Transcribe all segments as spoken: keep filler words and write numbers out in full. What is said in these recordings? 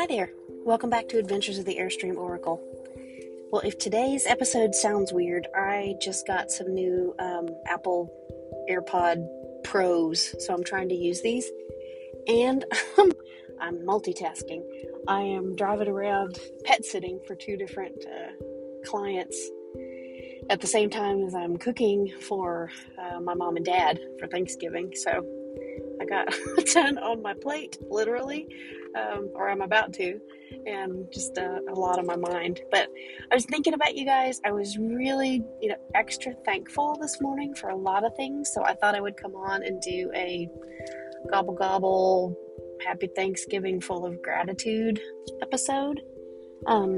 Hi there. Welcome back to Adventures of the Airstream Oracle. Well, if today's episode sounds weird, I just got some new um, Apple AirPod Pros, so I'm trying to use these. And I'm multitasking. I am driving around pet sitting for two different uh, clients at the same time as I'm cooking for uh, my mom and dad for Thanksgiving. So I got a ton on my plate, literally, um, or I'm about to, and just uh, a lot on my mind. But I was thinking about you guys. I was really, you know, extra thankful this morning for a lot of things. So I thought I would come on and do a gobble gobble, happy Thanksgiving full of gratitude episode. Um,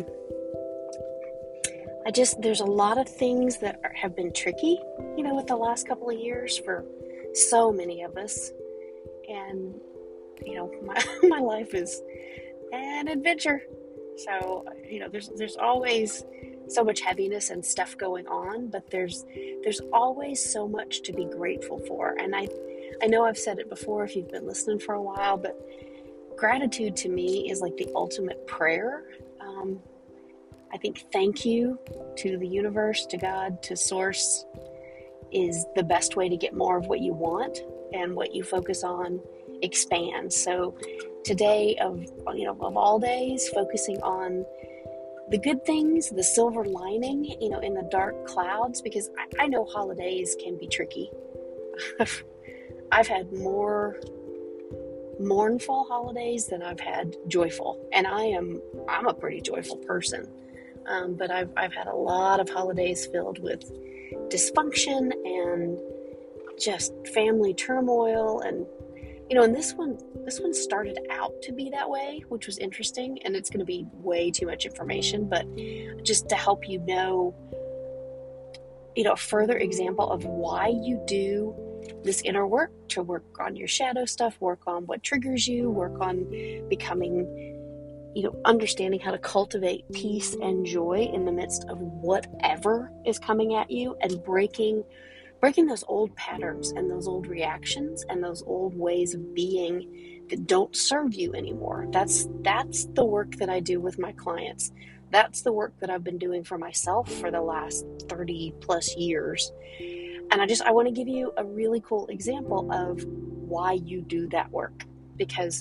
I just, there's a lot of things that are, have been tricky, you know, with the last couple of years for so many of us. And, you know, my, my life is an adventure. So, you know, there's there's always so much heaviness and stuff going on, but there's there's always so much to be grateful for. And I, I know I've said it before if you've been listening for a while, but gratitude to me is like the ultimate prayer. Um, I think thank you to the universe, to God, to Source is the best way to get more of what you want. And what you focus on expands. So today, of you know, of all days, focusing on the good things, the silver lining, you know, in the dark clouds, because I, I know holidays can be tricky. I've had more mournful holidays than I've had joyful, and I am I'm a pretty joyful person. Um, but I've I've had a lot of holidays filled with dysfunction and just family turmoil, and you know, and this one this one started out to be that way, which was interesting, and it's going to be way too much information, but just to help you know, you know, a further example of why you do this inner work, to work on your shadow stuff, work on what triggers you, work on becoming, you know, understanding how to cultivate peace and joy in the midst of whatever is coming at you, and breaking breaking those old patterns and those old reactions and those old ways of being that don't serve you anymore. That's that's the work that I do with my clients. That's the work that I've been doing for myself for the last thirty plus years. And I just I want to give you a really cool example of why you do that work, because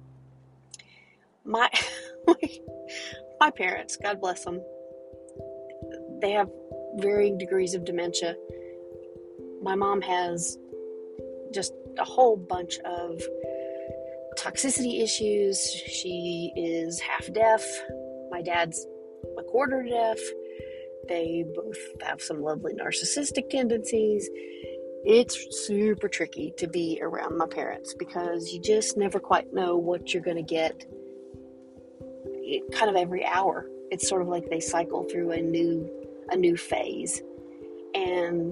my my parents, God bless them, they have varying degrees of dementia. My mom has just a whole bunch of toxicity issues. She is half deaf. My dad's a quarter deaf. They both have some lovely narcissistic tendencies. It's super tricky to be around my parents because you just never quite know what you're going to get kind of every hour. It's sort of like they cycle through a new a new phase. And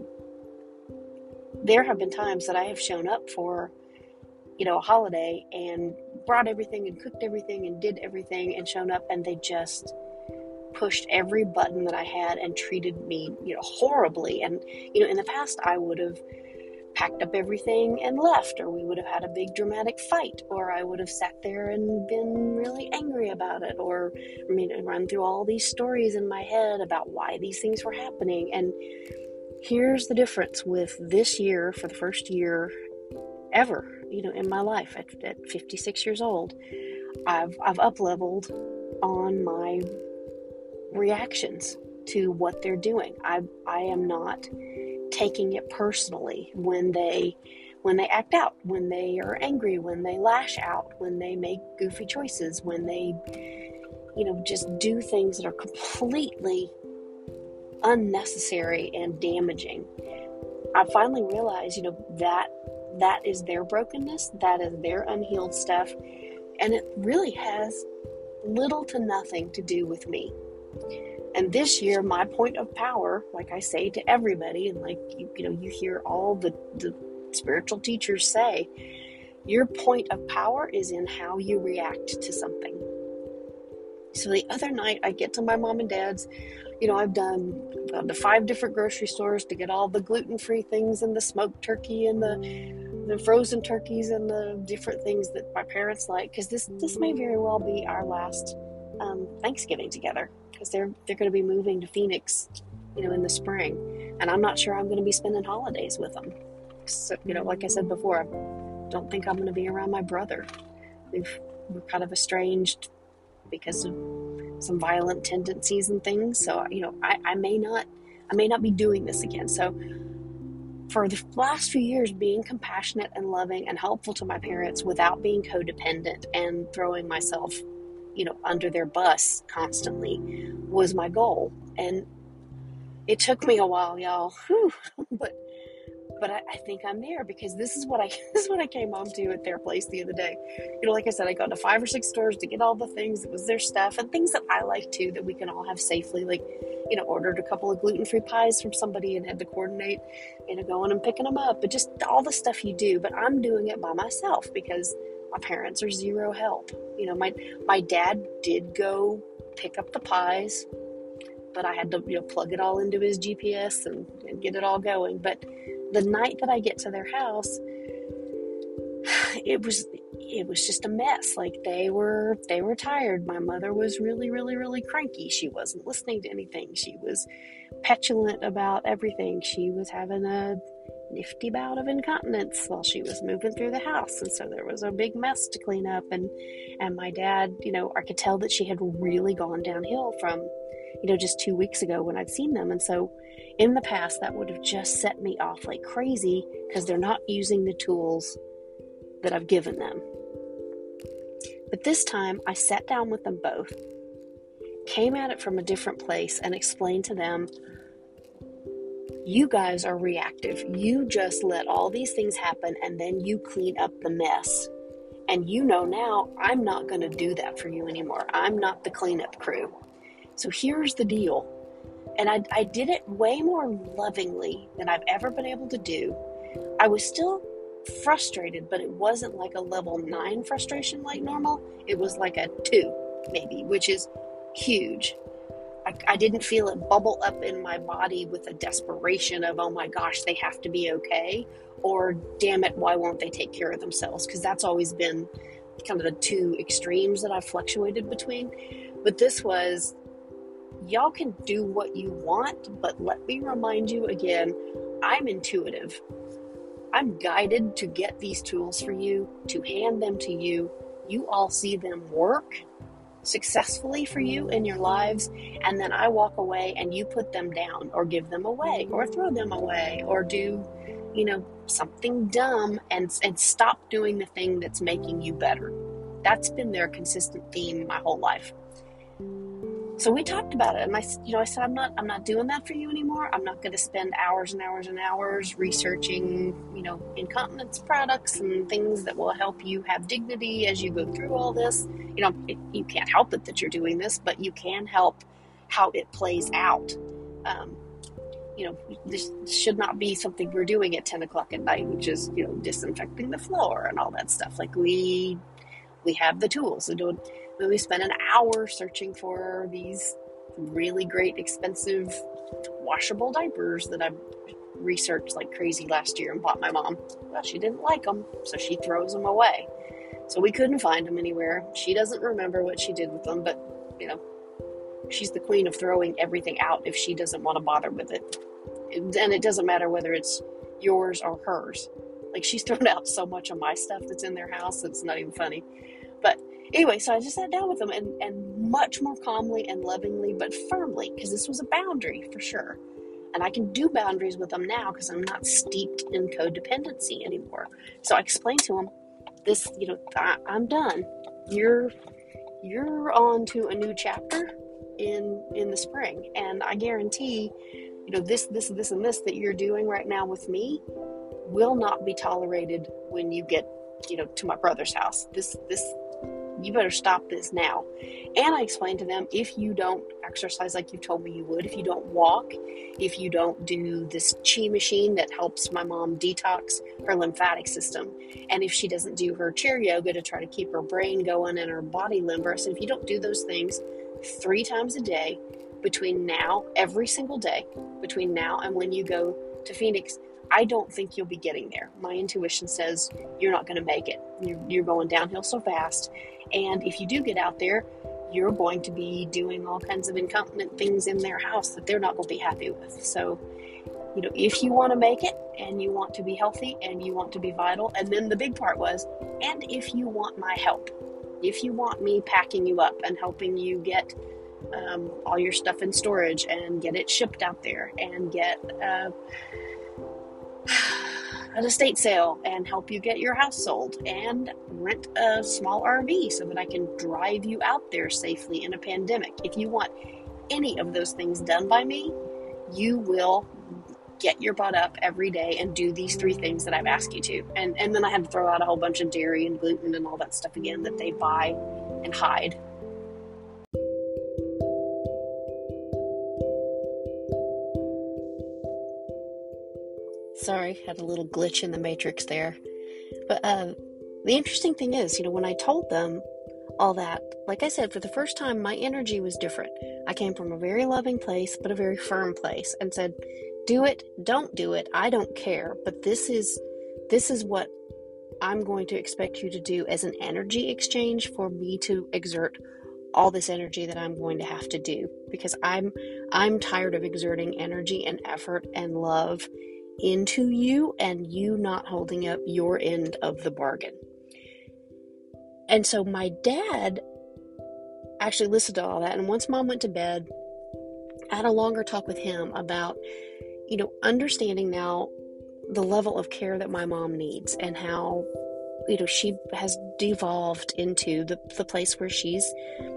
there have been times that I have shown up for, you know, a holiday and brought everything and cooked everything and did everything and shown up, and they just pushed every button that I had and treated me, you know, horribly. And, you know, in the past I would have packed up everything and left, or we would have had a big dramatic fight, or I would have sat there and been really angry about it, or I mean, run through all these stories in my head about why these things were happening. And here's the difference with this year, for the first year ever, you know, in my life at, at fifty-six years old, I've I've up-leveled on my reactions to what they're doing. I I am not taking it personally when they when they act out, when they are angry, when they lash out, when they make goofy choices, when they, you know, just do things that are completely unnecessary and damaging. I finally realized, you know, that that is their brokenness, that is their unhealed stuff, and it really has little to nothing to do with me. And this year, my point of power, like I say to everybody, and like, you, you know, you hear all the, the spiritual teachers say, your point of power is in how you react to something. So the other night, I get to my mom and dad's. You know, I've done gone to five different grocery stores to get all the gluten-free things and the smoked turkey and the the frozen turkeys and the different things that my parents like, because this this may very well be our last um, Thanksgiving together, because they're they're going to be moving to Phoenix, you know, in the spring, and I'm not sure I'm going to be spending holidays with them. So, you know, like I said before, I don't think I'm going to be around my brother. We've we're kind of estranged because of some violent tendencies and things. So, you know, I, I may not I may not be doing this again. So for the last few years, being compassionate and loving and helpful to my parents without being codependent and throwing myself, you know, under their bus constantly was my goal. And it took me a while, y'all. Whew. But but I, I think I'm there, because this is what I this is what I came home to at their place the other day. You know, like I said, I got to five or six stores to get all the things. It was their stuff and things that I like too, that we can all have safely. Like, you know, ordered a couple of gluten-free pies from somebody and had to coordinate, you know, going and picking them up. But just all the stuff you do. But I'm doing it by myself because my parents are zero help. You know, my my dad did go pick up the pies, but I had to, you know, plug it all into his G P S and, and get it all going. But the night that I get to their house, it was it was just a mess. Like, they were they were tired. My mother was really, really, really cranky. She wasn't listening to anything. She was petulant about everything. She was having a nifty bout of incontinence while she was moving through the house, and so there was a big mess to clean up. And and my dad, you know, I could tell that she had really gone downhill from, you know, just two weeks ago when I'd seen them. And so in the past, that would have just set me off like crazy, because they're not using the tools that I've given them. But this time, I sat down with them both, came at it from a different place, and explained to them, you guys are reactive. You just let all these things happen, and then you clean up the mess. And you know now, I'm not going to do that for you anymore. I'm not the cleanup crew. So here's the deal. And I, I did it way more lovingly than I've ever been able to do. I was still frustrated, but it wasn't like a level nine frustration like normal. It was like a two, maybe, which is huge. I, I didn't feel it bubble up in my body with a desperation of, oh my gosh, they have to be okay, or damn it, why won't they take care of themselves? Because that's always been kind of the two extremes that I've fluctuated between. But this was, y'all can do what you want, but let me remind you again, I'm intuitive. I'm guided to get these tools for you, to hand them to you. You all see them work successfully for you in your lives, and then I walk away and you put them down, or give them away, or throw them away, or do, you know, something dumb, and and stop doing the thing that's making you better. That's been their consistent theme my whole life. So we talked about it, and I, you know, I said, I'm not, I'm not doing that for you anymore. I'm not going to spend hours and hours and hours researching, you know, incontinence products and things that will help you have dignity as you go through all this. You know, it, you can't help it that you're doing this, but you can help how it plays out. Um, you know, this should not be something we're doing at ten o'clock at night, which is, you know, disinfecting the floor and all that stuff. Like, we, we have the tools to do it. We spent an hour searching for these really great, expensive, washable diapers that I researched like crazy last year and bought my mom. Well, she didn't like them, so she throws them away. So we couldn't find them anywhere. She doesn't remember what she did with them, but, you know, she's the queen of throwing everything out if she doesn't want to bother with it. And it doesn't matter whether it's yours or hers. Like, she's thrown out so much of my stuff that's in their house, it's not even funny. But anyway, so I just sat down with them, and, and much more calmly and lovingly, but firmly, because this was a boundary for sure. And I can do boundaries with them now because I'm not steeped in codependency anymore. So I explained to them, this, you know, I, I'm done. You're, you're on to a new chapter in, in the spring. And I guarantee, you know, this, this, this, and this that you're doing right now with me will not be tolerated when you get, you know, to my brother's house. This, this, you better stop this now. And I explained to them, if you don't exercise like you told me you would, if you don't walk, if you don't do this chi machine that helps my mom detox her lymphatic system, and if she doesn't do her chair yoga to try to keep her brain going and her body limber, I said, if you don't do those things three times a day between now, every single day, between now and when you go to Phoenix, I don't think you'll be getting there. My intuition says you're not going to make it. You're, you're going downhill so fast. And if you do get out there, you're going to be doing all kinds of incontinent things in their house that they're not going to be happy with. So, you know, if you want to make it and you want to be healthy and you want to be vital, and then the big part was, and if you want my help, if you want me packing you up and helping you get um, all your stuff in storage and get it shipped out there and get uh, an estate sale and help you get your house sold and rent a small R V so that I can drive you out there safely in a pandemic. If you want any of those things done by me, you will get your butt up every day and do these three things that I've asked you to. And and then I had to throw out a whole bunch of dairy and gluten and all that stuff again that they buy and hide. Sorry, had a little glitch in the matrix there. But uh, the interesting thing is, you know, when I told them all that, like I said, for the first time, my energy was different. I came from a very loving place, but a very firm place, and said, do it, don't do it, I don't care, but this is this is what I'm going to expect you to do as an energy exchange for me to exert all this energy that I'm going to have to do, because I'm I'm tired of exerting energy and effort and love into you and you not holding up your end of the bargain. And so my dad actually listened to all that, and once Mom went to bed, I had a longer talk with him about, you know, understanding now the level of care that my mom needs and how, you know, she has devolved into the, the place where she's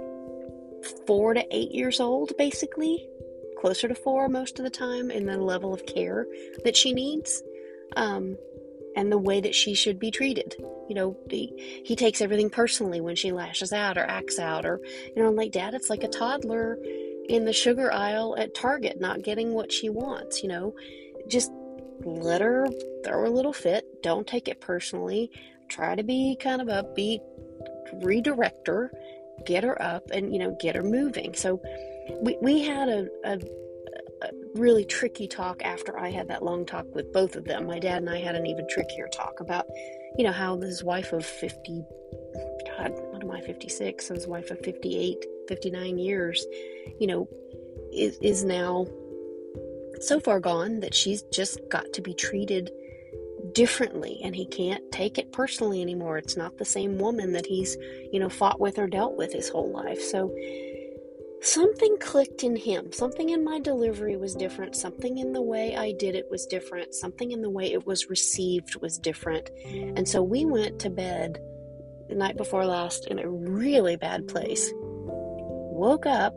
four to eight years old, basically, closer to four most of the time, in the level of care that she needs, um, and the way that she should be treated. You know, he, he takes everything personally when she lashes out or acts out, or, you know, I'm like, Dad, it's like a toddler in the sugar aisle at Target not getting what she wants. You know, just let her throw a little fit. Don't take it personally. Try to be kind of upbeat, redirect her, get her up, and, you know, get her moving. So we, we had a, a, a really tricky talk after I had that long talk with both of them. My dad and I had an even trickier talk about, you know, how his wife of fifty, God, what am I, fifty-six? So his wife of fifty-eight, fifty-nine years, you know, is, is now so far gone that she's just got to be treated differently, and he can't take it personally anymore. It's not the same woman that he's, you know, fought with or dealt with his whole life. So something clicked in him. Something in my delivery was different. Something in the way I did it was different. Something in the way it was received was different. And so we went to bed the night before last in a really bad place. Woke up.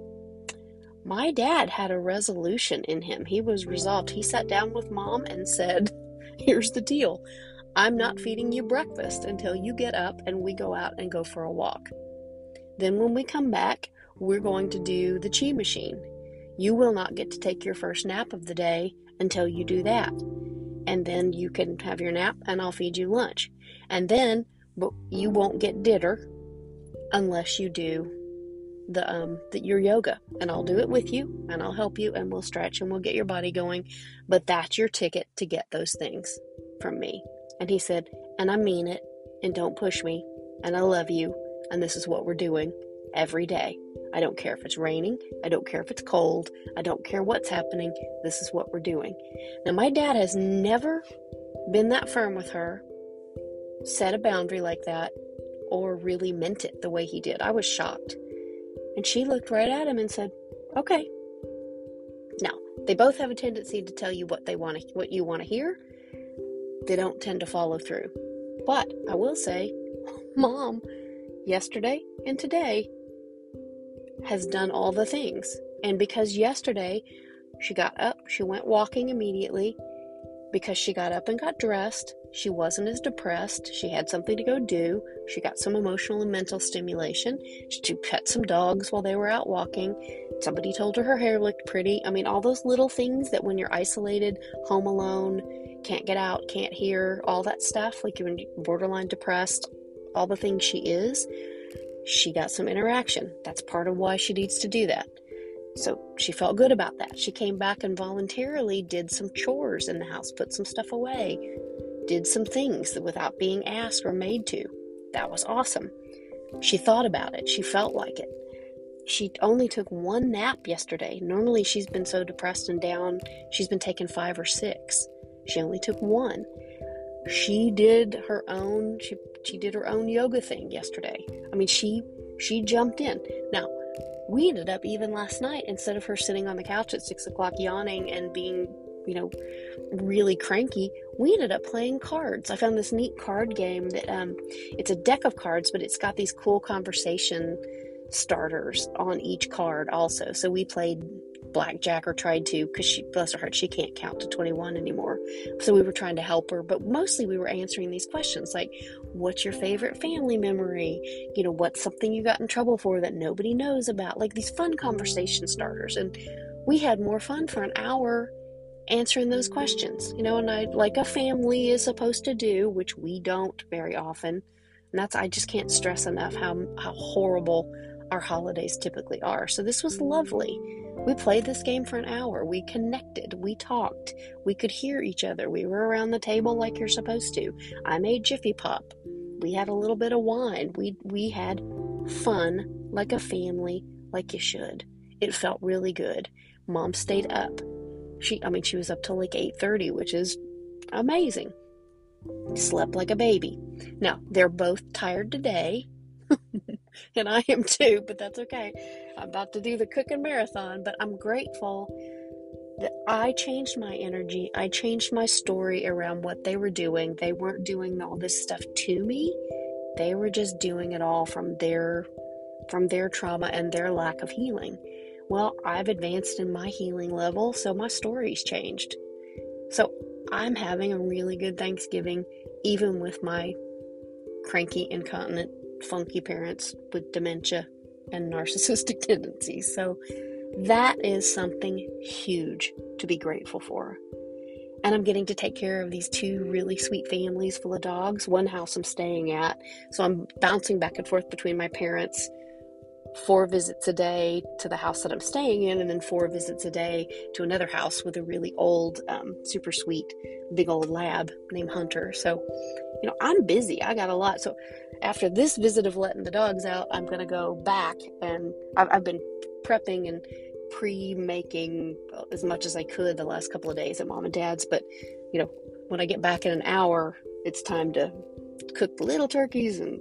My dad had a resolution in him. He was resolved. He sat down with Mom and said, here's the deal. I'm not feeding you breakfast until you get up and we go out and go for a walk. Then when we come back, we're going to do the chi machine. You will not get to take your first nap of the day until you do that. And then you can have your nap and I'll feed you lunch. And then but you won't get dinner unless you do the um the, your yoga, and I'll do it with you and I'll help you and we'll stretch and we'll get your body going, but that's your ticket to get those things from me. And he said, and I mean it, and don't push me, and I love you, and this is what we're doing every day. I don't care if it's raining, I don't care if it's cold, I don't care what's happening, this is what we're doing. Now my dad has never been that firm with her, set a boundary like that, or really meant it the way he did. I was shocked. And she looked right at him and said, okay. Now, they both have a tendency to tell you what they want to, what you want to hear. They don't tend to follow through. But I will say, Mom, yesterday and today, has done all the things. And because yesterday she got up, she went walking immediately. Because she got up and got dressed, she wasn't as depressed. She had something to go do. She got some emotional and mental stimulation. She pet some dogs while they were out walking. Somebody told her her hair looked pretty. I mean, all those little things that when you're isolated, home alone, can't get out, can't hear, all that stuff, like when you're borderline depressed, all the things she is, she got some interaction. That's part of why she needs to do that. So she felt good about that. She came back and voluntarily did some chores in the house, put some stuff away, did some things without being asked or made to. That was awesome. She thought about it. She felt like it. She only took one nap yesterday. Normally she's been so depressed and down, she's been taking five or six. She only took one. She did her own, she she did her own yoga thing yesterday. I mean, she she jumped in. Now, we ended up, even last night, instead of her sitting on the couch at six o'clock yawning and being, you know, really cranky, we ended up playing cards. I found this neat card game that, um, it's a deck of cards, but it's got these cool conversation starters on each card also. So we played blackjack, or tried to, because she, bless her heart, she can't count to twenty-one anymore. So we were trying to help her, but mostly we were answering these questions like, what's your favorite family memory? You know, what's something you got in trouble for that nobody knows about? Like these fun conversation starters. And we had more fun for an hour answering those questions, you know, and I, like a family is supposed to do, which we don't very often. And that's, I just can't stress enough how, how horrible our holidays typically are. So this was lovely. We played this game for an hour. We connected. We talked. We could hear each other. We were around the table like you're supposed to. I made Jiffy Pop. We had a little bit of wine. We we had fun like a family, like you should. It felt really good. Mom stayed up. She, I mean, she was up till like eight thirty, which is amazing. Slept like a baby. Now, they're both tired today. And I am too, but that's okay. I'm about to do the cooking marathon, but I'm grateful that I changed my energy. I changed my story around what they were doing. They weren't doing all this stuff to me. They were just doing it all from their from their trauma and their lack of healing. Well, I've advanced in my healing level, so my story's changed. So I'm having a really good Thanksgiving, even with my cranky, incontinent, funky parents with dementia and narcissistic tendencies. So that is something huge to be grateful for. And I'm getting to take care of these two really sweet families full of dogs. One house I'm staying at, so I'm bouncing back and forth between my parents, four visits a day to the house that I'm staying in, and then four visits a day to another house with a really old, um, super sweet, big old lab named Hunter. So, you know, I'm busy. I got a lot. So after this visit of letting the dogs out, I'm going to go back, and I've, I've been prepping and pre-making as much as I could the last couple of days at Mom and Dad's. But, you know, when I get back in an hour, it's time to cook the little turkeys and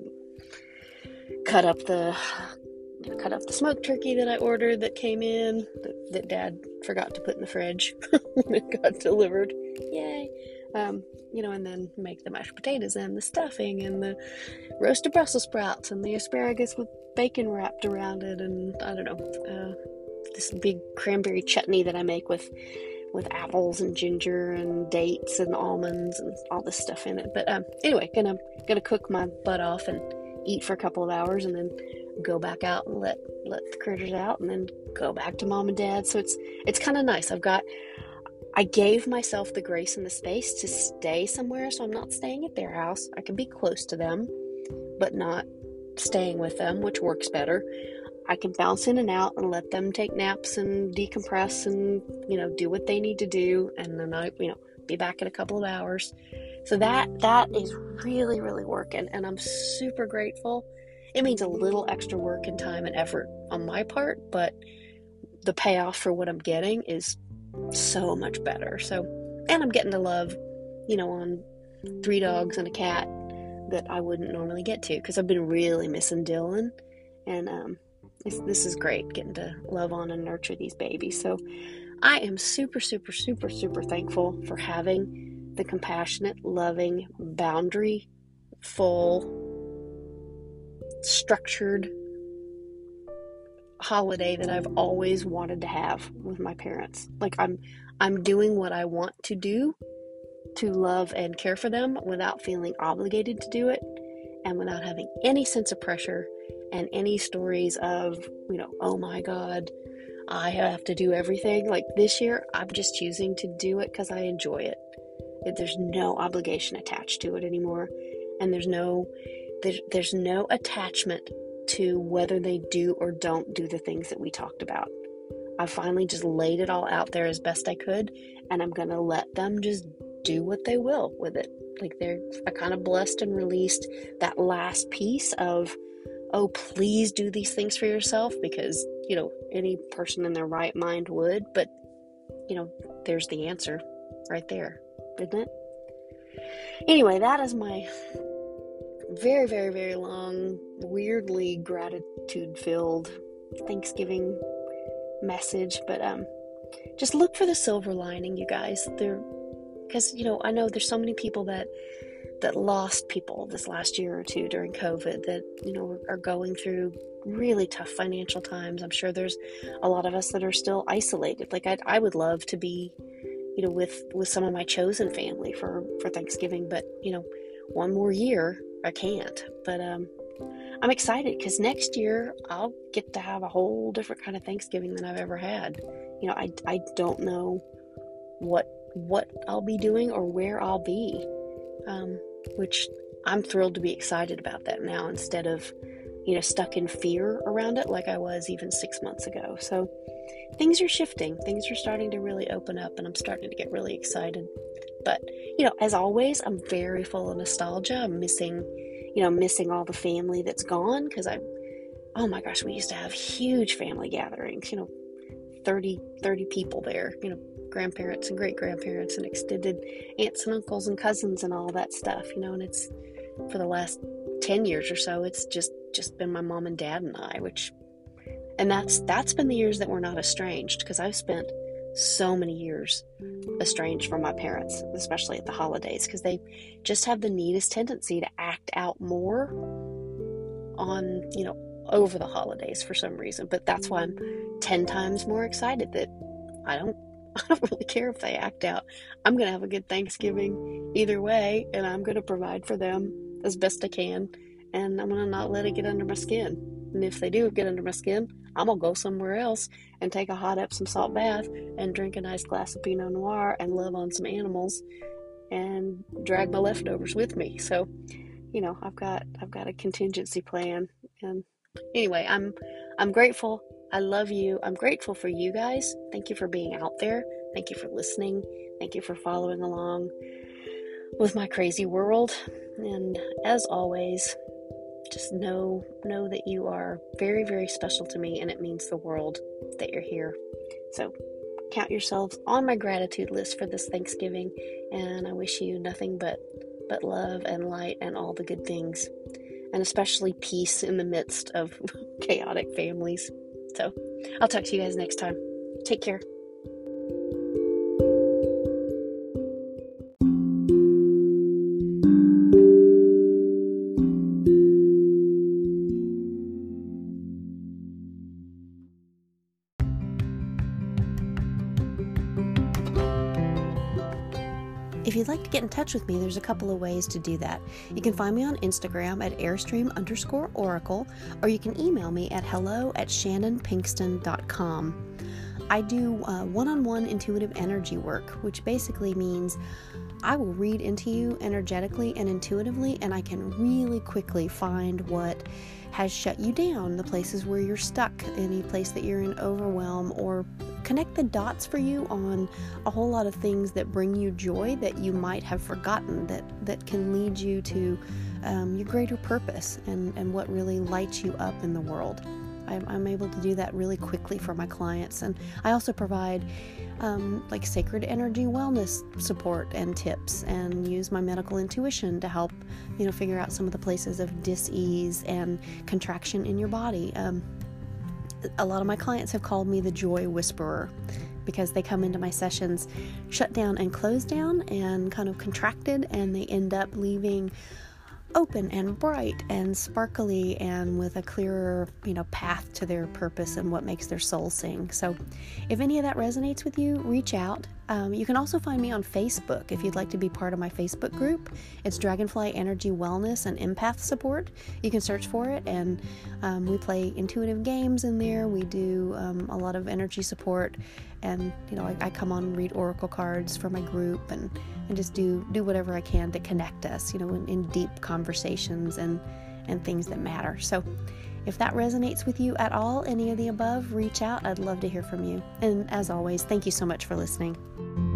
cut up the cut up the smoked turkey that I ordered that came in, that, that Dad forgot to put in the fridge when it got delivered. Yay. Um, you know, and then make the mashed potatoes and the stuffing and the roasted Brussels sprouts and the asparagus with bacon wrapped around it, and I don't know, uh, this big cranberry chutney that I make with with apples and ginger and dates and almonds and all this stuff in it. But um, anyway, gonna gonna cook my butt off and eat for a couple of hours, and then go back out and let let the critters out, and then go back to Mom and Dad. So it's it's kind of nice. I've got I gave myself the grace and the space to stay somewhere, so I'm not staying at their house. I can be close to them, but not staying with them, which works better. I can bounce in and out and let them take naps and decompress and, you know, do what they need to do, and then I, you know, be back in a couple of hours. So that that is really, really working, and I'm super grateful. It means a little extra work and time and effort on my part, but the payoff for what I'm getting is so much better. So, and I'm getting to love, you know, on three dogs and a cat that I wouldn't normally get to, because I've been really missing Dylan, and um, this, this is great, getting to love on and nurture these babies. So I am super, super, super, super thankful for having the compassionate, loving, boundary full, structured holiday that I've always wanted to have with my parents. Like I'm I'm doing what I want to do to love and care for them without feeling obligated to do it, and without having any sense of pressure and any stories of, you know, oh my God, I have to do everything. Like this year, I'm just choosing to do it because I enjoy it. There's no obligation attached to it anymore, and there's no there's, there's no attachment to whether they do or don't do the things that we talked about. I finally just laid it all out there as best I could, and I'm going to let them just do what they will with it. Like they're, I kind of blessed and released that last piece of, oh, please do these things for yourself, because, you know, any person in their right mind would, but, you know, there's the answer right there, isn't it? Anyway, that is my very, very, very long, weirdly gratitude-filled Thanksgiving message, but um, just look for the silver lining, you guys. There, because, you know, I know there's so many people that that lost people this last year or two during COVID that, you know, are going through really tough financial times. I'm sure there's a lot of us that are still isolated. Like I, I would love to be, you know, with, with some of my chosen family for, for Thanksgiving, but, you know, one more year, I can't. But um, I'm excited because next year I'll get to have a whole different kind of Thanksgiving than I've ever had. You know, I, I don't know what what I'll be doing or where I'll be. Um, which I'm thrilled to be excited about that now instead of, you know, stuck in fear around it like I was even six months ago. So things are shifting. Things are starting to really open up, and I'm starting to get really excited. But, you know, as always, I'm very full of nostalgia. I'm missing, you know, missing all the family that's gone because I, oh my gosh, we used to have huge family gatherings, you know, thirty, thirty people there, you know, grandparents and great-grandparents and extended aunts and uncles and cousins and all that stuff, you know, and it's, for the last ten years or so, it's just, just been my mom and dad and I, which, and that's, that's been the years that we're not estranged, because I've spent so many years estranged from my parents, especially at the holidays, because they just have the neatest tendency to act out more on, you know, over the holidays for some reason. But that's why I'm ten times more excited that I don't I don't really care if they act out. I'm going to have a good Thanksgiving either way, and I'm going to provide for them as best I can, and I'm going to not let it get under my skin. And if they do get under my skin, I'm going to go somewhere else and take a hot Epsom salt bath and drink a nice glass of Pinot Noir and love on some animals and drag my leftovers with me. So, you know, I've got I've got a contingency plan. And anyway, I'm I'm grateful. I love you. I'm grateful for you guys. Thank you for being out there. Thank you for listening. Thank you for following along with my crazy world. And as always, just know know that you are very, very special to me, and it means the world that you're here. So count yourselves on my gratitude list for this Thanksgiving, and I wish you nothing but but love and light and all the good things, and especially peace in the midst of chaotic families. So I'll talk to you guys next time. Take care. If you'd like to get in touch with me, there's a couple of ways to do that. You can find me on Instagram at airstream underscore oracle, or you can email me at hello at shannon pinkston dot com. I do uh, one-on-one intuitive energy work, which basically means I will read into you energetically and intuitively, and I can really quickly find what has shut you down, the places where you're stuck, any place that you're in overwhelm, or connect the dots for you on a whole lot of things that bring you joy that you might have forgotten, that, that can lead you to um, your greater purpose and, and what really lights you up in the world. I'm, I'm able to do that really quickly for my clients. And I also provide um, like sacred energy wellness support and tips, and use my medical intuition to help, you know, figure out some of the places of dis-ease and contraction in your body. Um, a lot of my clients have called me the joy whisperer, because they come into my sessions shut down and closed down and kind of contracted, and they end up leaving open and bright and sparkly and with a clearer, you know, path to their purpose and what makes their soul sing. So if any of that resonates with you, reach out. Um, you can also find me on Facebook if you'd like to be part of my Facebook group. It's Dragonfly Energy Wellness and Empath Support. You can search for it, and um, we play intuitive games in there. We do um, a lot of energy support, and you know, I, I come on and read oracle cards for my group, and, and just do do whatever I can to connect us, you know, in, in deep conversations and and things that matter. So If that resonates with you at all, any of the above, reach out. I'd love to hear from you. And as always, thank you so much for listening.